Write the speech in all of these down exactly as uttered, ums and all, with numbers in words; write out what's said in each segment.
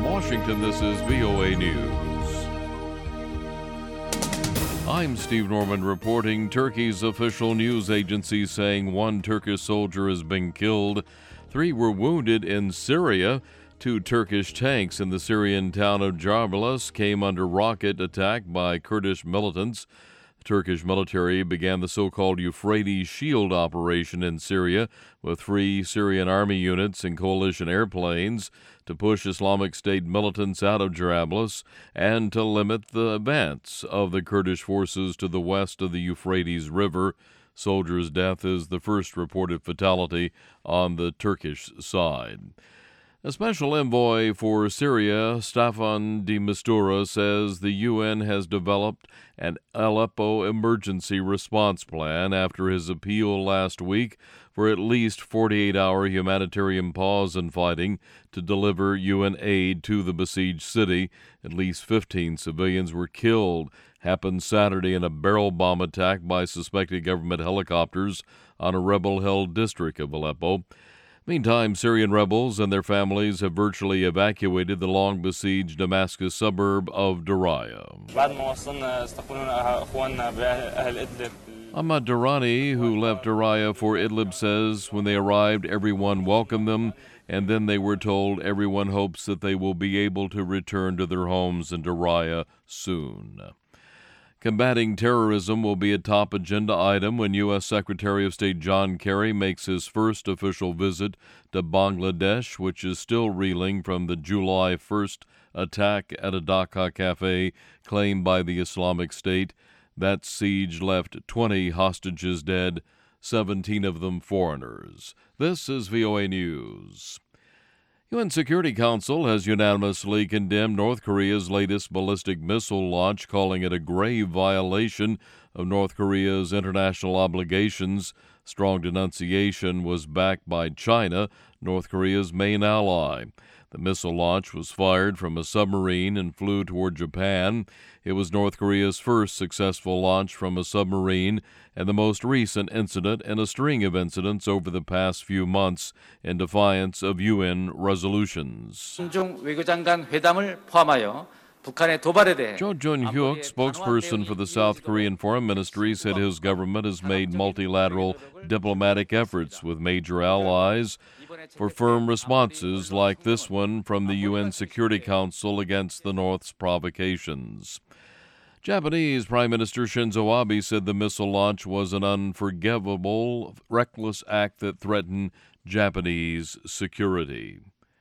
Washington, this is V O A News. I'm Steve Norman reporting. Turkey's official news agency saying one Turkish soldier has been killed. Three were wounded in Syria. Two Turkish tanks in the Syrian town of Jarablus came under rocket attack by Kurdish militants. The Turkish military began the so-called Euphrates Shield operation in Syria with three Syrian army units and coalition airplanes to push Islamic State militants out of Jarablus and to limit the advance of the Kurdish forces to the west of the Euphrates River. Soldier's death is the first reported fatality on the Turkish side. A special envoy for Syria, Staffan de Mistura, says the U N has developed an Aleppo emergency response plan after his appeal last week for at least forty-eight hour humanitarian pause in fighting to deliver U N aid to the besieged city. At least fifteen civilians were killed. Happened Saturday in a barrel bomb attack by suspected government helicopters on a rebel-held district of Aleppo. Meantime, Syrian rebels and their families have virtually evacuated the long-besieged Damascus suburb of Daraya. Ahmad Durrani, who left Daraya for Idlib, says when they arrived, everyone welcomed them, and then they were told everyone hopes that they will be able to return to their homes in Daraya soon. Combating terrorism will be a top agenda item when U S Secretary of State John Kerry makes his first official visit to Bangladesh, which is still reeling from the July first attack at a Dhaka cafe claimed by the Islamic State. That siege left twenty hostages dead, seventeen of them foreigners. This is V O A News. U N Security Council has unanimously condemned North Korea's latest ballistic missile launch, calling it a grave violation of North Korea's international obligations. Strong denunciation was backed by China, North Korea's main ally. The missile launch was fired from a submarine and flew toward Japan. It was North Korea's first successful launch from a submarine and the most recent incident in a string of incidents over the past few months in defiance of U N resolutions. 중중 외교장관 회담을 포함하여 북한의 도발에 대해 Jo Jun-hyuk, spokesperson for the South Korean Foreign Ministry, said his government has made multilateral diplomatic efforts with major allies for firm responses like this one from the U N Security Council against the North's provocations. Japanese Prime Minister Shinzo Abe said the missile launch was an unforgivable, reckless act that threatened Japanese security.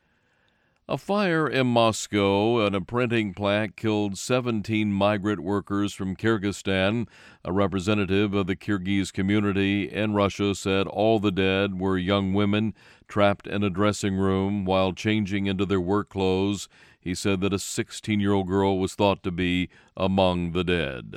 A fire in Moscow at a printing plant killed seventeen migrant workers from Kyrgyzstan. A representative of the Kyrgyz community in Russia said all the dead were young women trapped in a dressing room while changing into their work clothes. He said that a sixteen-year-old girl was thought to be among the dead.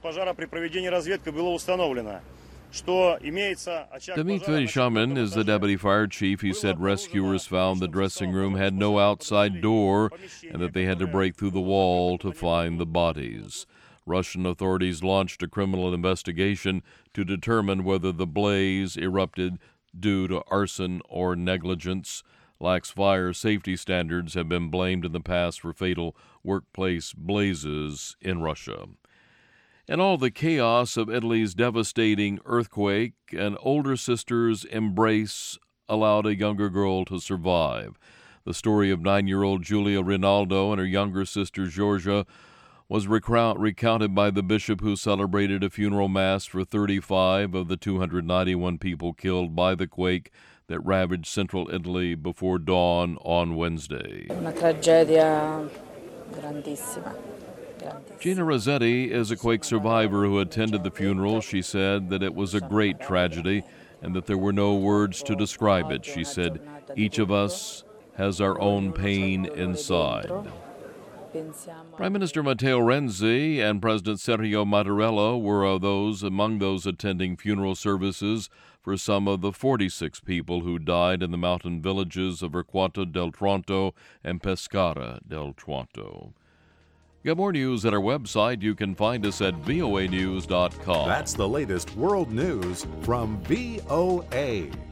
Dmitry Shaman is the deputy fire chief. He said rescuers found the dressing room had no outside door and that they had to break through the wall to find the bodies. Russian authorities launched a criminal investigation to determine whether the blaze erupted due to arson or negligence. Lax fire safety standards have been blamed in the past for fatal workplace blazes in Russia. In all the chaos of Italy's devastating earthquake, an older sister's embrace allowed a younger girl to survive. The story of nine-year-old Giulia Rinaldo and her younger sister Giorgia was recount- recounted by the bishop who celebrated a funeral mass for thirty-five of the two hundred ninety-one people killed by the quake that ravaged central Italy before dawn on Wednesday. Una tragedia grandissima. Gina Rossetti is a quake survivor who attended the funeral. She said that it was a great tragedy and that there were no words to describe it. She said, each of us has our own pain inside. Prime Minister Matteo Renzi and President Sergio Mattarella were those among those attending funeral services for some of the forty-six people who died in the mountain villages of Erquato del Tronto and Pescara del Tronto. Get more news at our website. You can find us at V O A news dot com. That's the latest world news from V O A.